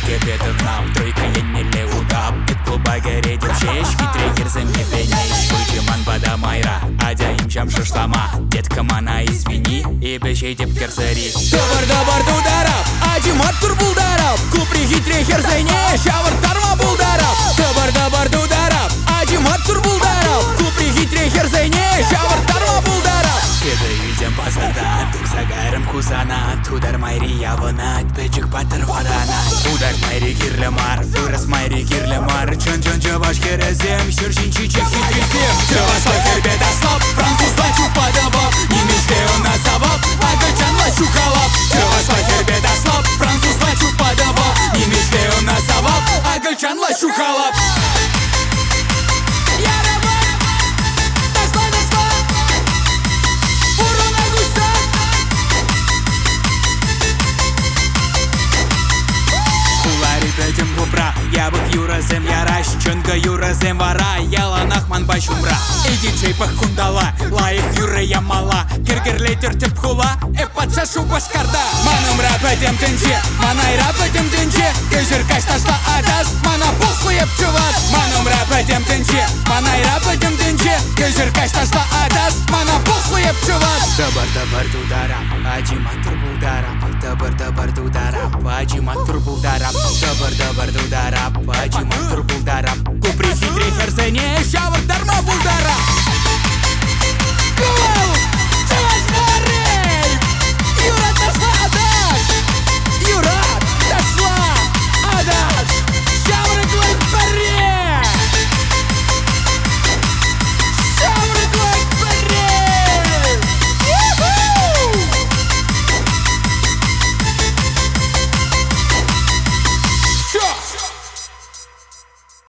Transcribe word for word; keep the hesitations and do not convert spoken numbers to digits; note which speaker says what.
Speaker 1: кепет ықнап, тройка еннеле удап. Деп клубага редеп шеш, хитрый ерзем не пенеш. Бычыман бада майра, адяим чам шышлама. Детка мана извини, и бешей деп керсери.
Speaker 2: Дабар-дабар дударап, адимат тур булдарап. Купри хитрый ерзене, шавар тарма булдарап. Дабар-дабар дударап, адимат тур булдарап. Купри хитрый ерзене, шавар тарма булдарап.
Speaker 1: Кеды үйден базардан, тұқсагарым хузана. Тудар майри явынат, бәджік батыр варана. Тудар майри кирлемар, вырас майри кирлемар. Чон-чон жаваш керезем, шершин чичек хитризем.
Speaker 2: Жаваш лакербет аслап, француз лачу подавап. Немеште он назавап, агачан лачу халап. Жаваш лакербет аслап, француз лачу подавап. Немеште он назавап, агачан лачу халап.
Speaker 1: Бәдім бұпра, ябық юразем яраш. Чонга юразем вара, яланақ ман башумра. Иди чайпақ кундала, лайық юры ямала. Кергерлей түртіп хула, эпатша шу башқарда.
Speaker 2: Маным рап әдем тінже, манай рап әдем тінже. Көзір кашташта адас, мана похуй еп чуват. Маным рап әдем тінже, манай рап әдем тінже. Көзір кашташта адас, мана похуй еп чуват.
Speaker 1: Дабар-дабар дударап, адимат тур булдарап. Дабар-дабар дударап, адимат тур булдарап. Дабар-дабар дударап, адимат тур булдарап.
Speaker 2: Купри хитрый ерзене, шавар тарма булдарап.